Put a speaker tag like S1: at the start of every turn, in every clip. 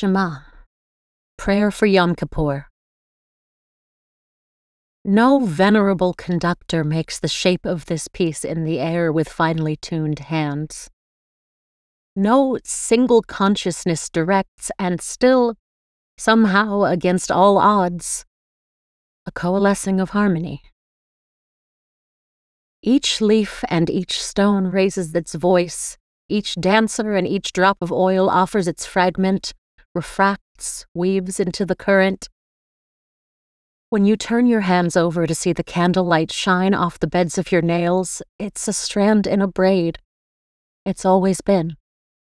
S1: Shema, Prayer for Yom Kippur. No venerable conductor makes the shape of this piece in the air with finely tuned hands. No single consciousness directs, and still, somehow against all odds, a coalescing of harmony. Each leaf and each stone raises its voice, each dancer and each drop of oil offers its fragment, refracts, weaves into the current. When you turn your hands over to see the candlelight shine off the beds of your nails, it's a strand in a braid. It's always been.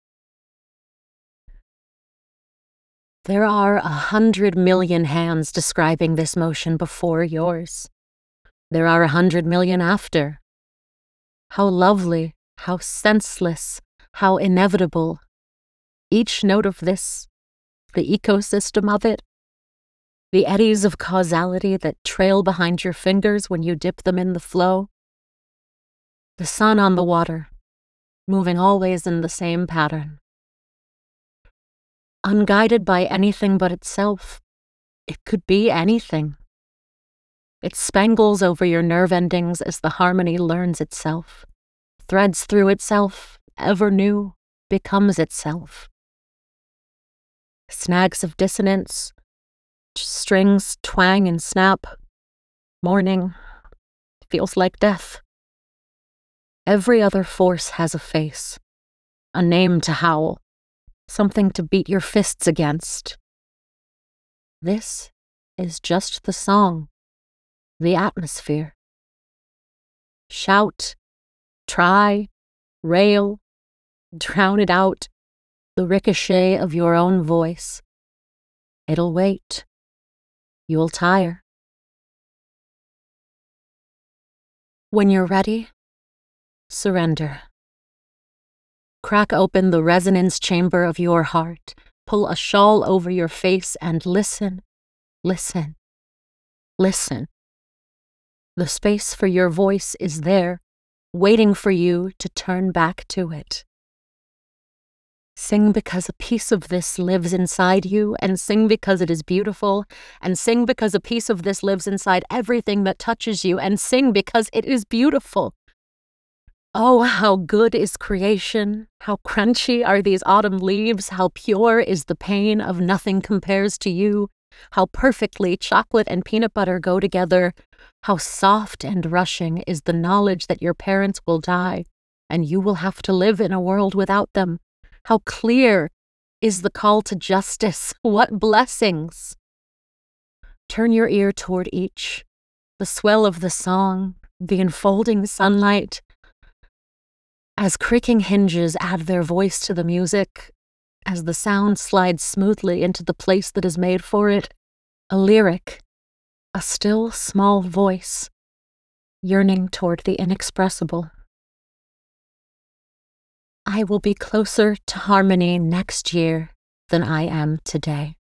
S1: There are 100 million hands describing this motion before yours. There are 100 million after. How lovely, how senseless, how inevitable. Each note of this, the ecosystem of it, the eddies of causality that trail behind your fingers when you dip them in the flow. The sun on the water, moving always in the same pattern. Unguided by anything but itself, it could be anything. It spangles over your nerve endings as the harmony learns itself, threads through itself, ever new, becomes itself. Snags of dissonance, strings twang and snap. Morning feels like death. Every other force has a face, a name to howl, something to beat your fists against. This is just the song, the atmosphere. Shout, try, rail, drown it out, the ricochet of your own voice. It'll wait. You'll tire. When you're ready, surrender. Crack open the resonance chamber of your heart, pull a shawl over your face, and listen, listen, listen. The space for your voice is there, waiting for you to turn back to it. Sing because a piece of this lives inside you, and sing because it is beautiful, and sing because a piece of this lives inside everything that touches you, and sing because it is beautiful. Oh, how good is creation, how crunchy are these autumn leaves, how pure is the pain of nothing compares to you, how perfectly chocolate and peanut butter go together, how soft and rushing is the knowledge that your parents will die, and you will have to live in a world without them. How clear is the call to justice. What blessings! Turn your ear toward each, the swell of the song, the enfolding sunlight. As creaking hinges add their voice to the music, as the sound slides smoothly into the place that is made for it, a lyric, a still small voice, yearning toward the inexpressible. I will be closer to harmony next year than I am today.